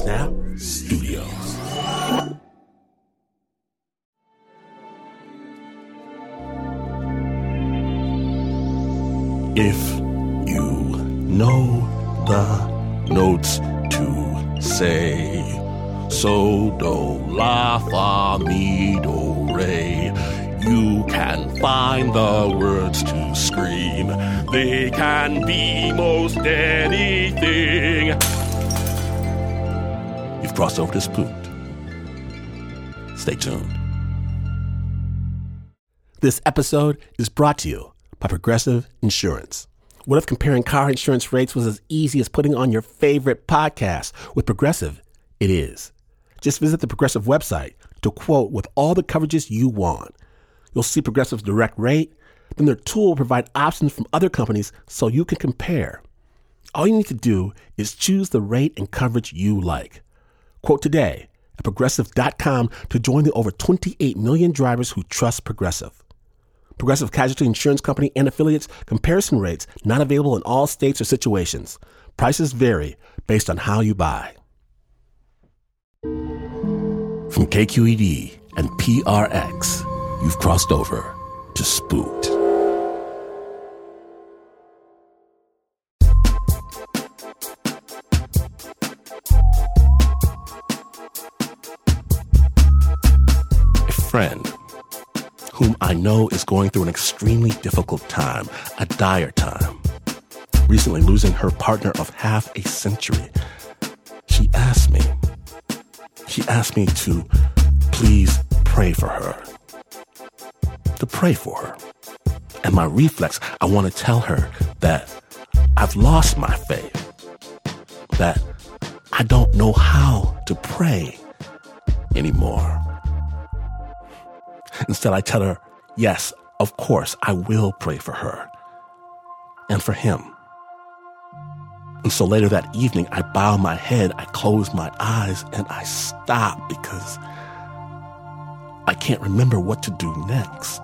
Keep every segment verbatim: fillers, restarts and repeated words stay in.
Snap Studios. If you know the notes to say so, do, la, fa, mi, do, re, you can find the words to scream. They can be most anything. You've crossed over to Spooked. Stay tuned. This episode is brought to you by Progressive Insurance. What if comparing car insurance rates was as easy as putting on your favorite podcast? With Progressive, it is. Just visit the Progressive website to quote with all the coverages you want. You'll see Progressive's direct rate, then their tool will provide options from other companies so you can compare. All you need to do is choose the rate and coverage you like. Quote today at Progressive dot com to join the over twenty-eight million drivers who trust Progressive. Progressive Casualty Insurance Company and affiliates. Comparison rates not available in all states or situations. Prices vary based on how you buy. From K Q E D and P R X, you've crossed over to Spooked. A friend whom I know is going through an extremely difficult time, a dire time, recently losing her partner of half a century. She asked me, she asked me to please pray for her, to pray for her. And my reflex, I want to tell her that I've lost my faith, that I don't know how to pray anymore. Instead, I tell her, yes, of course, I will pray for her and for him. And so later that evening, I bow my head, I close my eyes, and I stop because I can't remember what to do next.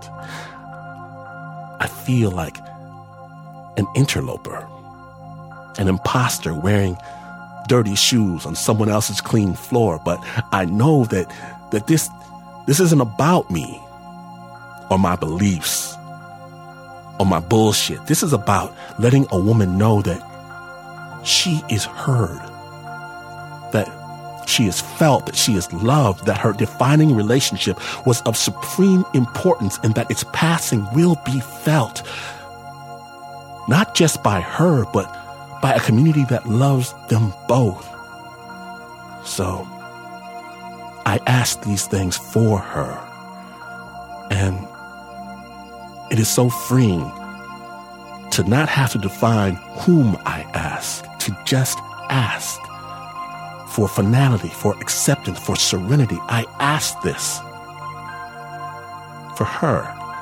I feel like an interloper, an imposter wearing dirty shoes on someone else's clean floor. But I know that, that this, this isn't about me or my beliefs or my bullshit. This is about letting a woman know that she is heard, that she is felt, that she is loved, that her defining relationship was of supreme importance and that its passing will be felt, not just by her, but by a community that loves them both. So I ask these things for her. And it is so freeing to not have to define whom I ask, to just ask for finality, for acceptance, for serenity. I ask this for her.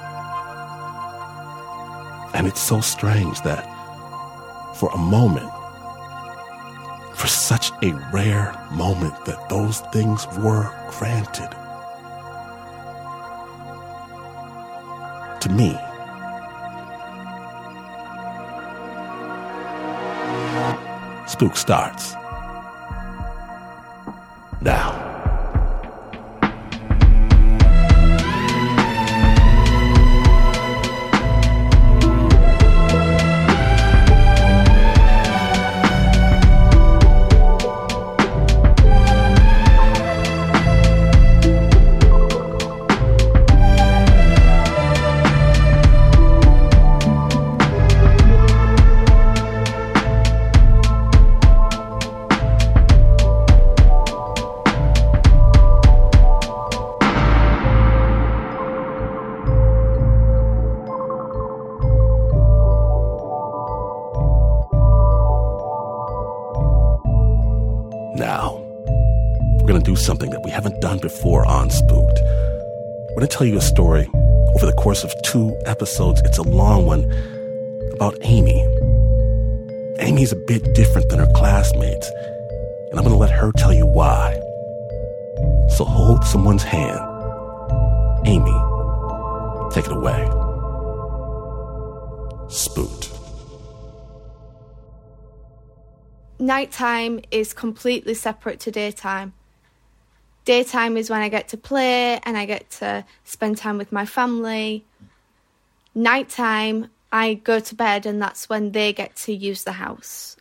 And it's so strange that for a moment, for such a rare moment, that those things were granted to me. Spook starts now. Now, we're going to do something that we haven't done before on Spooked. We're going to tell you a story over the course of two episodes. It's a long one about Amy. Amy's a bit different than her classmates, and I'm going to let her tell you why. So hold someone's hand. Amy, take it away. Spooked. nighttime is completely separate to daytime. Daytime is when I get to play and I get to spend time with my family. Nighttime, I go to bed and that's when they get to use the house.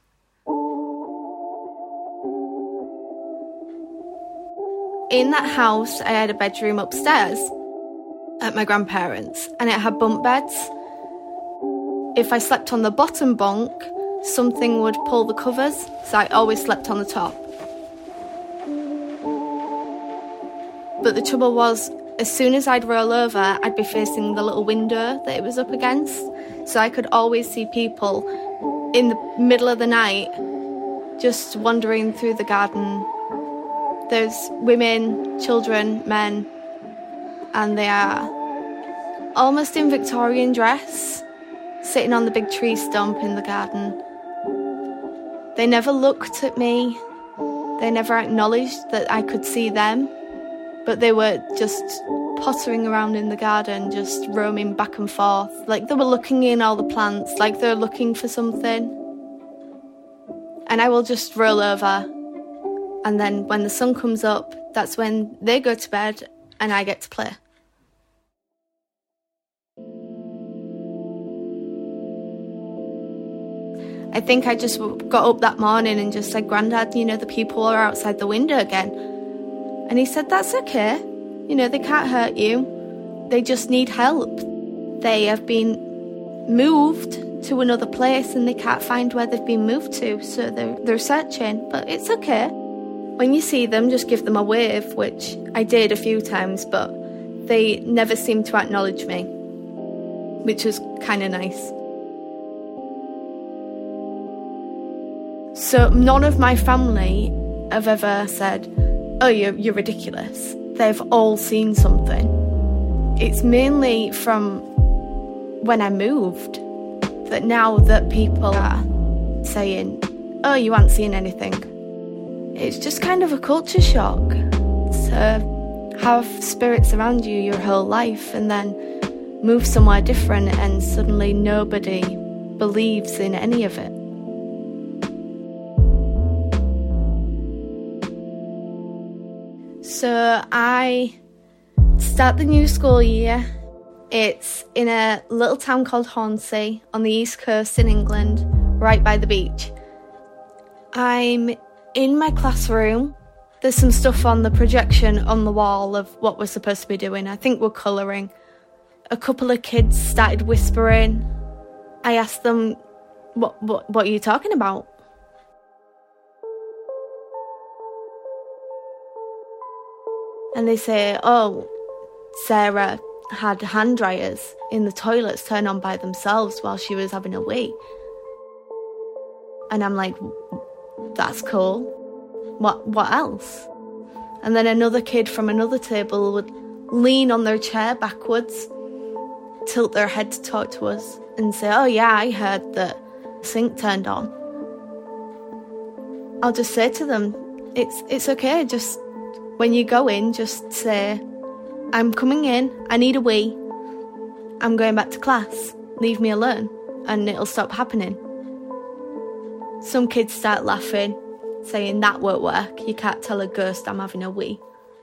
In that house, I had a bedroom upstairs at my grandparents', and it had bunk beds. If I slept on the bottom bunk, something would pull the covers, so I always slept on the top. But the trouble was, as soon as I'd roll over, I'd be facing the little window that it was up against, so I could always see people in the middle of the night just wandering through the garden. There's women, children, men, and they are almost in Victorian dress, sitting on the big tree stump in the garden. They never looked at me. They never acknowledged that I could see them, but they were just pottering around in the garden, just roaming back and forth, like they were looking in all the plants, like they're looking for something. And I will just roll over. And then when the sun comes up, that's when they go to bed and I get to play. I think I just got up that morning and just said, "Grandad, you know, the people are outside the window again." And he said, "That's okay. You know, they can't hurt you. They just need help. They have been moved to another place and they can't find where they've been moved to, so they're, they're searching, but it's okay. When you see them, just give them a wave," which I did a few times, but they never seemed to acknowledge me, which was kind of nice. So none of my family have ever said, "Oh, you're, you're ridiculous." They've all seen something. It's mainly from when I moved that now that people are saying, "Oh, you aren't seeing anything." It's just kind of a culture shock to have spirits around you your whole life and then move somewhere different and suddenly nobody believes in any of it. So I start the new school year. It's in a little town called Hornsey on the east coast in England, right by the beach. I'm in my classroom. There's some stuff on the projection on the wall of what we're supposed to be doing. I think we're colouring. A couple of kids started whispering. I asked them, what, what, what are you talking about? And they say, "Oh, Sarah had hand dryers in the toilets turn on by themselves while she was having a wee." And I'm like, "That's cool. What what else?" And then another kid from another table would lean on their chair backwards, tilt their head to talk to us and say, "Oh yeah, I heard that the sink turned on." I'll just say to them, it's it's okay, just when you go in, just say, "I'm coming in, I need a wee, I'm going back to class, leave me alone," and it'll stop happening. Some kids start laughing, saying that won't work, you can't tell a ghost I'm having a wee.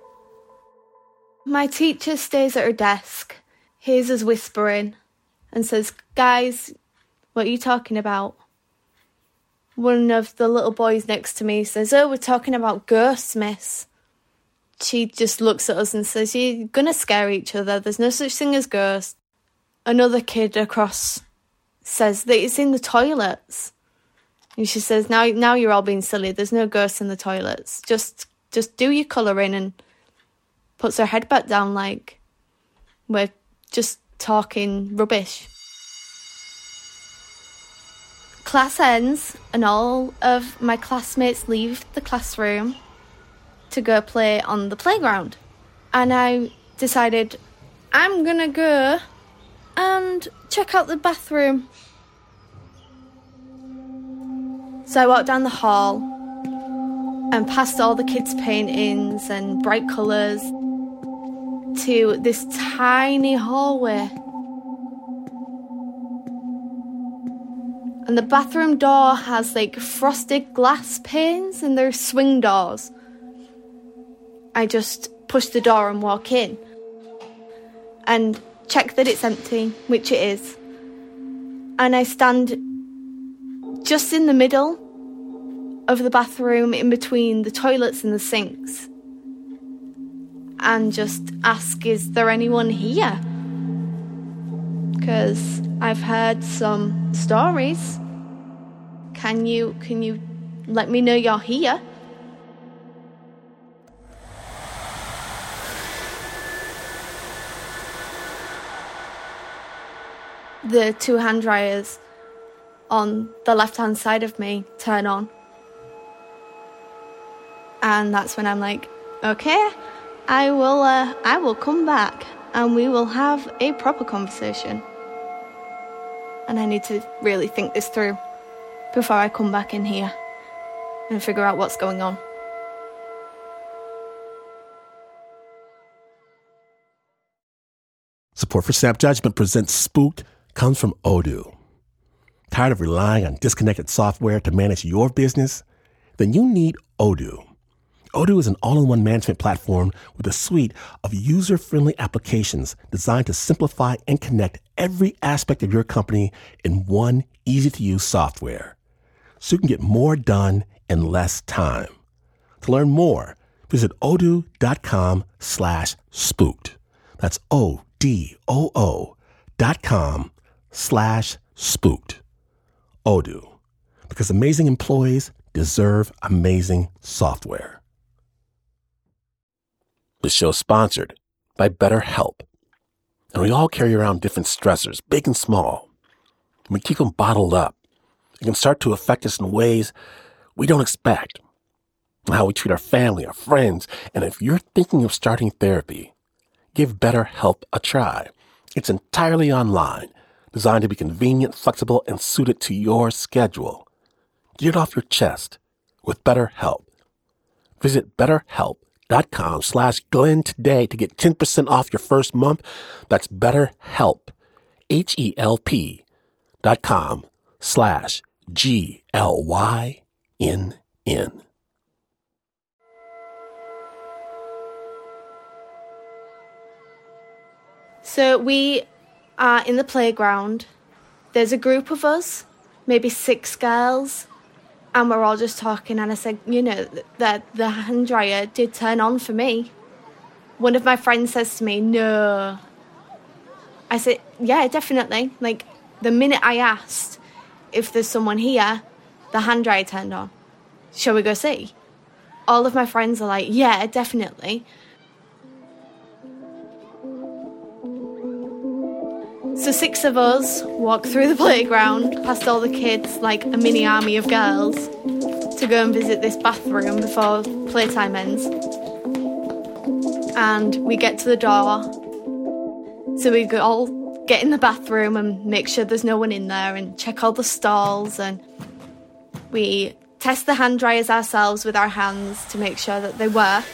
My teacher stays at her desk, hears us whispering, and says, "Guys, what are you talking about?" One of the little boys next to me says, "Oh, we're talking about ghosts, miss." She just looks at us and says, "You're gonna scare each other, there's no such thing as ghosts." Another kid across says that it's in the toilets. And she says, now now you're all being silly, there's no ghosts in the toilets. Just just do your colouring," and puts her head back down like we're just talking rubbish. Class ends and all of my classmates leave the classroom to go play on the playground. And I decided I'm gonna go and check out the bathroom. So I walked down the hall and past all the kids' paintings and bright colours to this tiny hallway. And the bathroom door has like frosted glass panes and they're swing doors. I just push the door and walk in and check that it's empty, which it is. And I stand just in the middle of the bathroom, in between the toilets and the sinks, and just ask, is there anyone here? Because I've heard some stories. Can you, can you let me know you're here? The two hand dryers on the left-hand side of me turn on. And that's when I'm like, okay, I will uh, I will come back and we will have a proper conversation. And I need to really think this through before I come back in here and figure out what's going on. Support for Snap Judgment presents Spooked comes from Odoo. Tired of relying on disconnected software to manage your business? Then you need Odoo. Odoo is an all-in-one management platform with a suite of user-friendly applications designed to simplify and connect every aspect of your company in one easy-to-use software, so you can get more done in less time. To learn more, visit odoo.com slash spooked. That's O-D-O-O dot com slash spooked. Odoo, because amazing employees deserve amazing software. This show is sponsored by BetterHelp. And we all carry around different stressors, big and small. When we keep them bottled up, it can start to affect us in ways we don't expect. How we treat our family, our friends. And if you're thinking of starting therapy, give BetterHelp a try. It's entirely online, designed to be convenient, flexible, and suited to your schedule. Get it off your chest with BetterHelp. Visit BetterHelp.com slash Glenn today to get ten percent off your first month. That's BetterHelp, H-E-L-P dot com slash G-L-Y-N-N. So we are in the playground. There's a group of us, maybe six girls, and we're all just talking. And I said, you know, that the hand dryer did turn on for me. One of my friends says to me, no. I said, yeah, definitely. Like, the minute I asked if there's someone here, the hand dryer turned on. Shall we go see? All of my friends are like, yeah, definitely. So six of us walk through the playground, past all the kids, like a mini army of girls, to go and visit this bathroom before playtime ends. And we get to the door. So we go all get in the bathroom and make sure there's no one in there and check all the stalls. And we test the hand dryers ourselves with our hands to make sure that they work.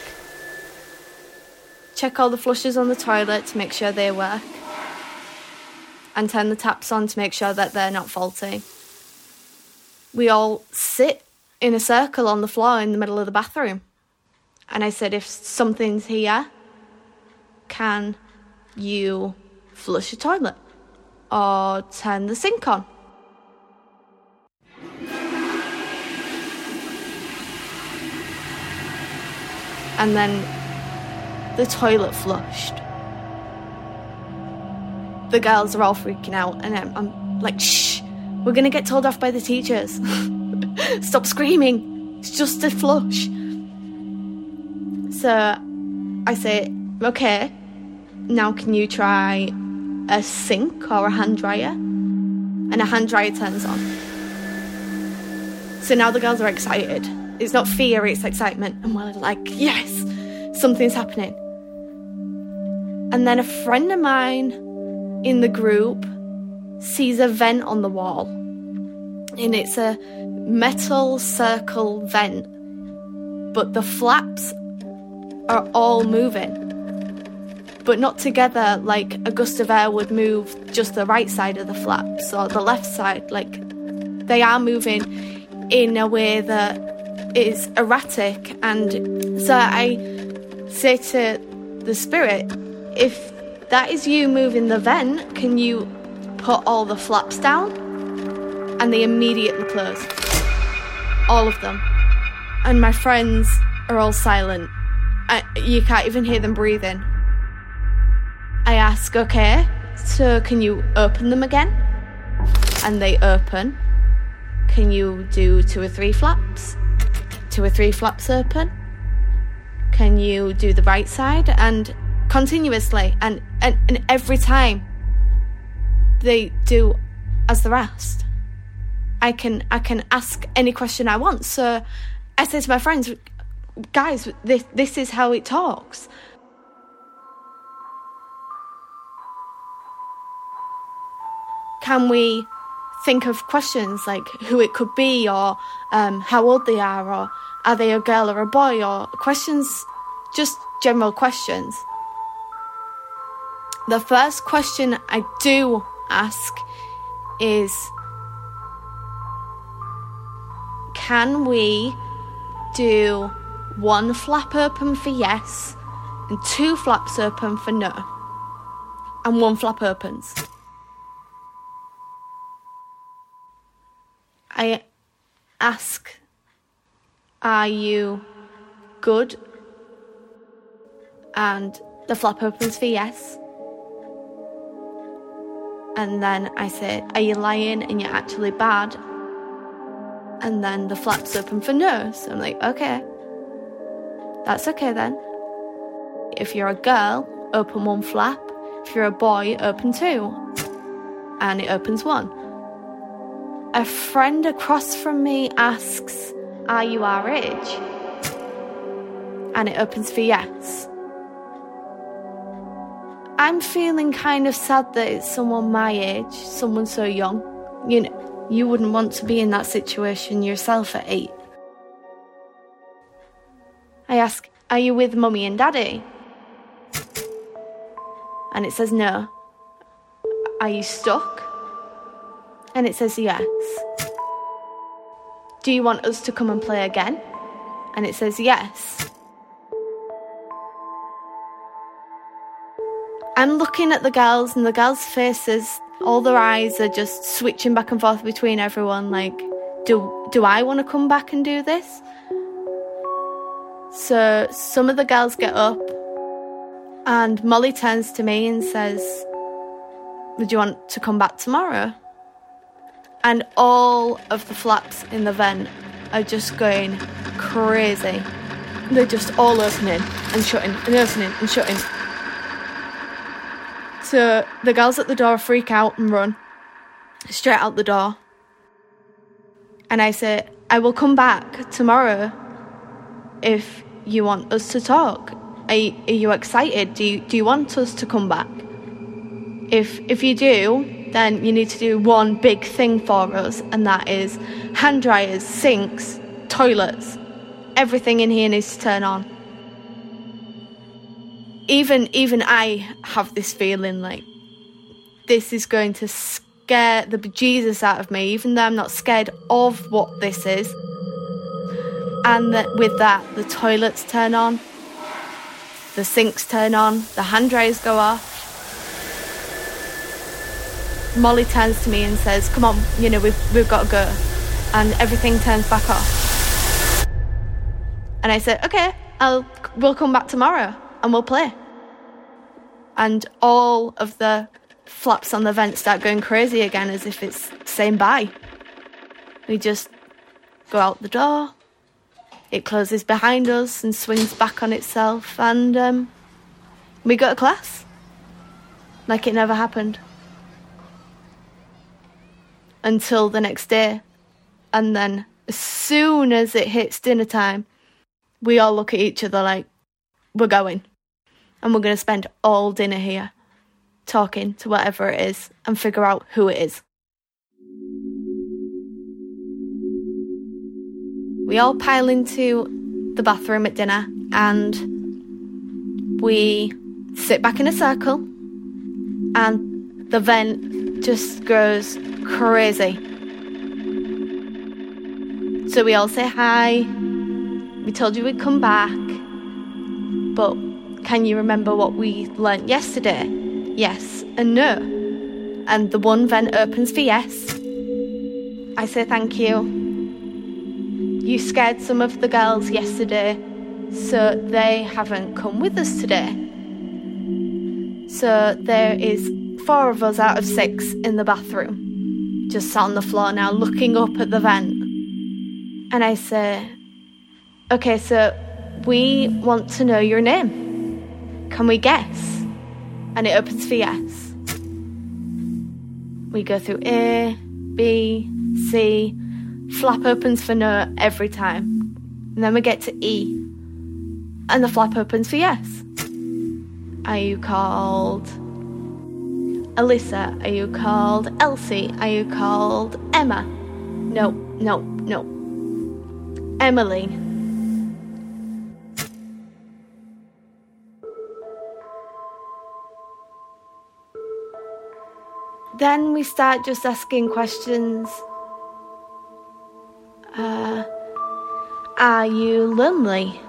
Check all the flushes on the toilet to make sure they work. And turn the taps on to make sure that they're not faulty. We all sit in a circle on the floor in the middle of the bathroom. And I said, if something's here, can you flush the toilet? Or turn the sink on? And then the toilet flushed. The girls are all freaking out, and I'm, I'm like, shh, we're going to get told off by the teachers. Stop screaming. It's just a flush. So I say, okay, now can you try a sink or a hand dryer? And a hand dryer turns on. So now the girls are excited. It's not fear, it's excitement. And we're like, yes, something's happening. And then a friend of mine in the group sees a vent on the wall, and it's a metal circle vent, but the flaps are all moving, but not together like a gust of air would move just the right side of the flaps or the left side. Like, they are moving in a way that is erratic. And so I say to the spirit, if that is you moving the vent, can you put all the flaps down? And they immediately close. All of them. And my friends are all silent. I, you can't even hear them breathing. I ask, okay, so can you open them again? And they open. Can you do two or three flaps? Two or three flaps open? Can you do the right side? And continuously, and, and, and every time they do as they're asked. I can I can ask any question I want. So I say to my friends, guys, this this is how it talks. Can we think of questions like who it could be, or um, how old they are, or are they a girl or a boy, or questions, just general questions. The first question I do ask is, can we do one flap open for yes, and two flaps open for no, and one flap opens? I ask, are you good? And the flap opens for yes. And then I say, are you lying and you're actually bad? And then the flaps open for no. So I'm like, okay, that's okay then. If you're a girl, open one flap. If you're a boy, open two. And it opens one. A friend across from me asks, are you our age? And it opens for yes. I'm feeling kind of sad that it's someone my age, someone so young. You know, you wouldn't want to be in that situation yourself at eight. I ask, are you with mummy and daddy? And it says no. Are you stuck? And it says yes. Do you want us to come and play again? And it says yes. I'm looking at the girls, and the girls' faces, all their eyes are just switching back and forth between everyone, like, do do I want to come back and do this? So some of the girls get up, and Molly turns to me and says, would you want to come back tomorrow? And all of the flaps in the vent are just going crazy. They're just all opening and shutting and opening and shutting. So the girls at the door freak out and run straight out the door. And I say, I will come back tomorrow if you want us to talk. Are you, are you excited? Do you, do you want us to come back? If if you do, then you need to do one big thing for us, and that is hand dryers, sinks, toilets. Everything in here needs to turn on. Even even I have this feeling like this is going to scare the bejesus out of me, even though I'm not scared of what this is. And that with that, the toilets turn on, the sinks turn on, the hand dryers go off. Molly turns to me and says, come on, you know, we've, we've got to go. And everything turns back off. And I said, okay, I'll, we'll come back tomorrow and we'll play. And all of the flaps on the vent start going crazy again, as if it's saying bye. We just go out the door. It closes behind us and swings back on itself. And um, we go to class. Like it never happened. Until the next day. And then as soon as it hits dinner time, we all look at each other like, we're going. And we're going to spend all dinner here talking to whatever it is and figure out who it is. We all pile into the bathroom at dinner and we sit back in a circle, and the vent just goes crazy. So we all say hi. We told you we'd come back. But can you remember what we learnt yesterday? Yes and no. And the one vent opens for yes. I say thank you. You scared some of the girls yesterday, so they haven't come with us today. So there is four of us out of six in the bathroom, just sat on the floor now looking up at the vent. And I say, okay, so we want to know your name. Can we guess? And it opens for yes. We go through A, B, C, flap opens for no every time. And then we get to E, and the flap opens for yes. Are you called Alyssa? Are you called Elsie? Are you called Emma? No, no, no. Emily. Then we start just asking questions. Uh, are you lonely?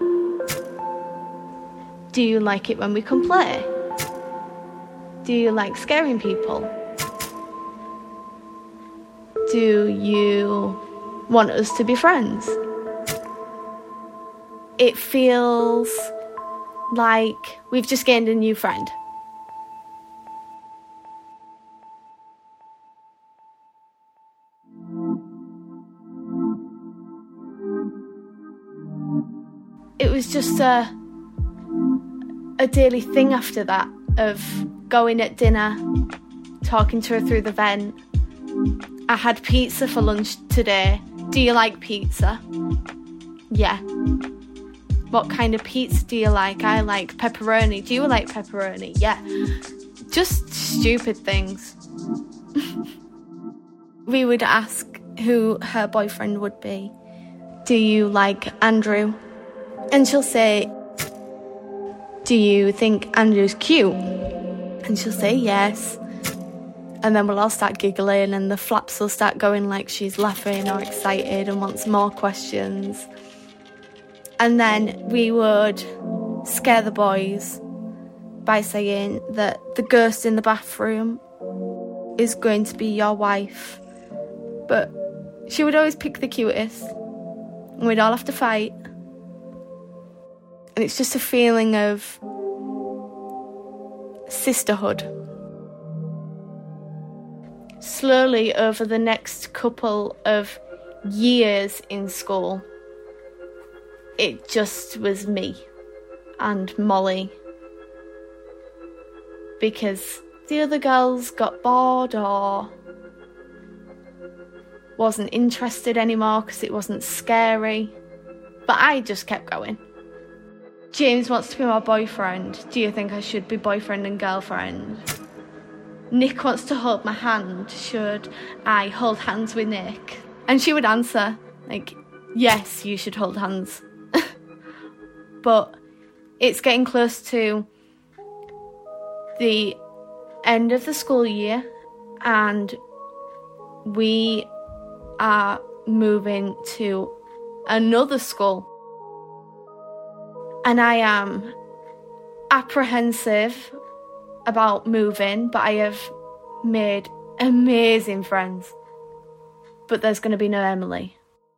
Do you like it when we come play? Do you like scaring people? Do you want us to be friends? It feels like we've just gained a new friend. It was just a a daily thing after that, of going at dinner, talking to her through the vent. I had pizza for lunch today. Do you like pizza? Yeah. What kind of pizza do you like? I like pepperoni. Do you like pepperoni? Yeah. Just stupid things. We would ask who her boyfriend would be. Do you like Andrew? And she'll say, do you think Andrew's cute? And she'll say yes. And then we'll all start giggling and the flaps will start going like she's laughing or excited and wants more questions. And then we would scare the boys by saying that the ghost in the bathroom is going to be your wife. But she would always pick the cutest. And we'd all have to fight. And it's just a feeling of sisterhood. Slowly, over the next couple of years in school, it just was me and Molly. Because the other girls got bored or wasn't interested anymore because it wasn't scary. But I just kept going. James wants to be my boyfriend. Do you think I should be boyfriend and girlfriend? Nick wants to hold my hand. Should I hold hands with Nick? And she would answer, like, yes, you should hold hands. But it's getting close to the end of the school year and we are moving to another school. And I am apprehensive about moving, but I have made amazing friends. But there's going to be no Emily.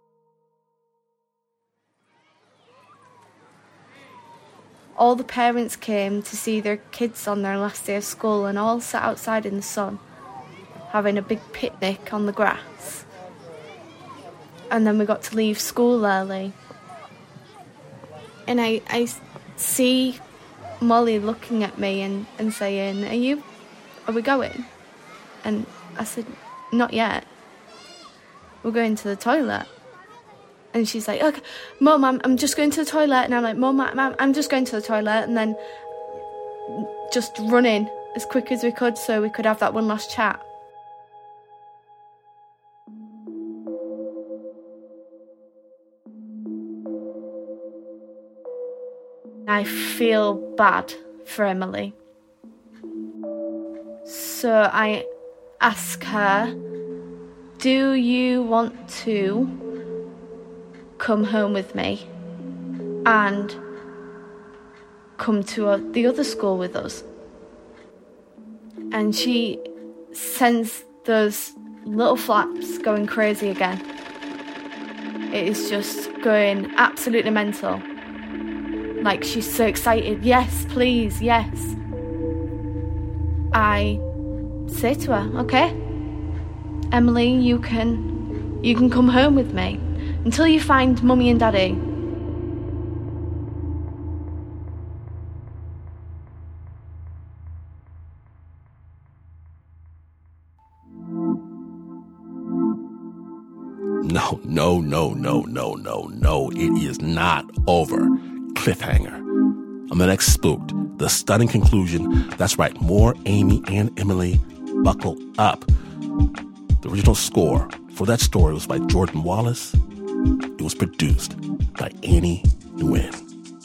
All the parents came to see their kids on their last day of school and all sat outside in the sun, having a big picnic on the grass. And then we got to leave school early. And I, I see Molly looking at me and, and saying, are you, are we going? And I said, not yet. We're going to the toilet. And she's like, okay, Mum, I'm, I'm just going to the toilet. And I'm like, Mum, I'm, I'm just going to the toilet. And then just running as quick as we could so we could have that one last chat. I feel bad for Emily. So I ask her, do you want to come home with me and come to a, the other school with us. And she sends those little flaps going crazy again. It is just going absolutely mental. Like, she's so excited. Yes, please, yes. I say to her, okay, Emily, you can, you can come home with me until you find Mummy and Daddy. No, no, no, no, no, no, no. It is not over. Cliffhanger. On the next Spooked, the stunning conclusion. That's right, more Amy and Emily. Buckle up. The original score for that story was by Jordan Wallace. It was produced by Annie Nguyen.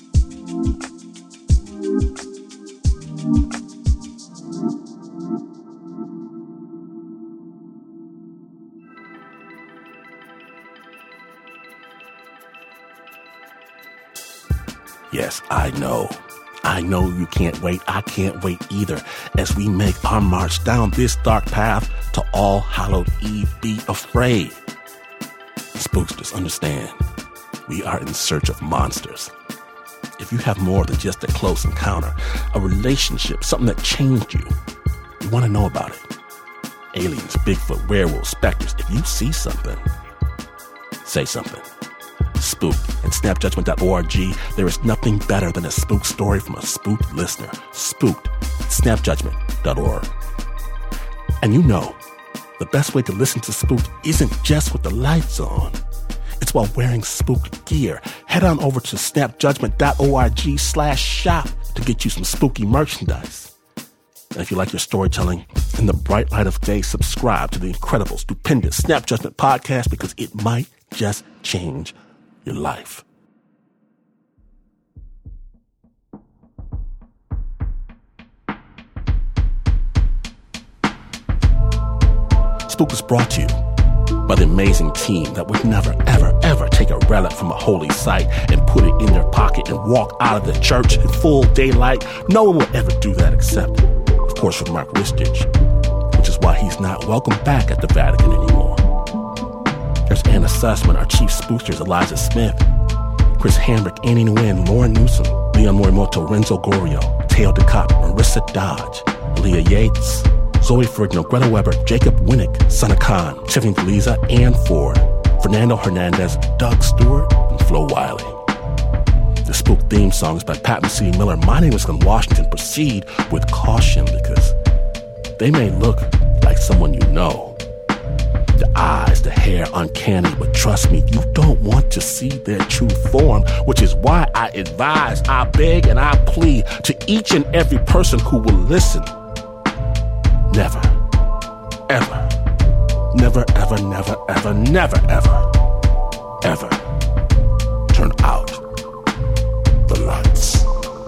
Yes, I know. I know you can't wait. I can't wait either as we make our march down this dark path to All Hallowed Eve. Be afraid. Spooksters, understand, we are in search of monsters. If you have more than just a close encounter, a relationship, something that changed you, you want to know about it. Aliens, Bigfoot, werewolves, specters. If you see something, say something. Spooked at snap judgment dot org. There is nothing better than a spook story from a spooked listener. Spooked at snap judgment dot org. And you know, the best way to listen to Spooked isn't just with the lights on. It's while wearing spooked gear. Head on over to snap judgment dot org slash shop to get you some spooky merchandise. And if you like your storytelling in the bright light of day, subscribe to the incredible, stupendous Snap Judgment podcast because it might just change your life. Spook is brought to you by the amazing team that would never, ever, ever take a relic from a holy site and put it in their pocket and walk out of the church in full daylight. No one will ever do that except, of course, for Mark Ristich, which is why he's not welcome back at the Vatican anymore. There's Anna Sussman, our chief spookster, Eliza Smith, Chris Hambrick, Annie Nguyen, Lauren Newsom, Leon Morimoto, Renzo Gorio, Teo DeCopp, Marissa Dodge, Leah Yates, Zoe Ferrigno, Greta Weber, Jacob Winnick, Sana Khan, Tiffany Galiza, Ann Ford, Fernando Hernandez, Doug Stewart, and Flo Wiley. The Spook theme song is by Pat Mesiti-Miller. My name is Glenn Washington. Proceed with caution because they may look like someone you know. The eyes, the hair, uncanny, but trust me, you don't want to see their true form, which is why I advise, I beg, and I plead to each and every person who will listen. Never, ever, never, ever, never, ever, never, ever, ever turn out the lights.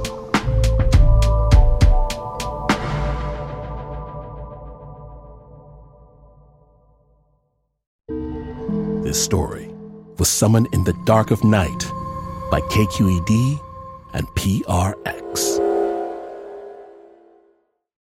This story was Summoned in the Dark of Night by K Q E D and P R X.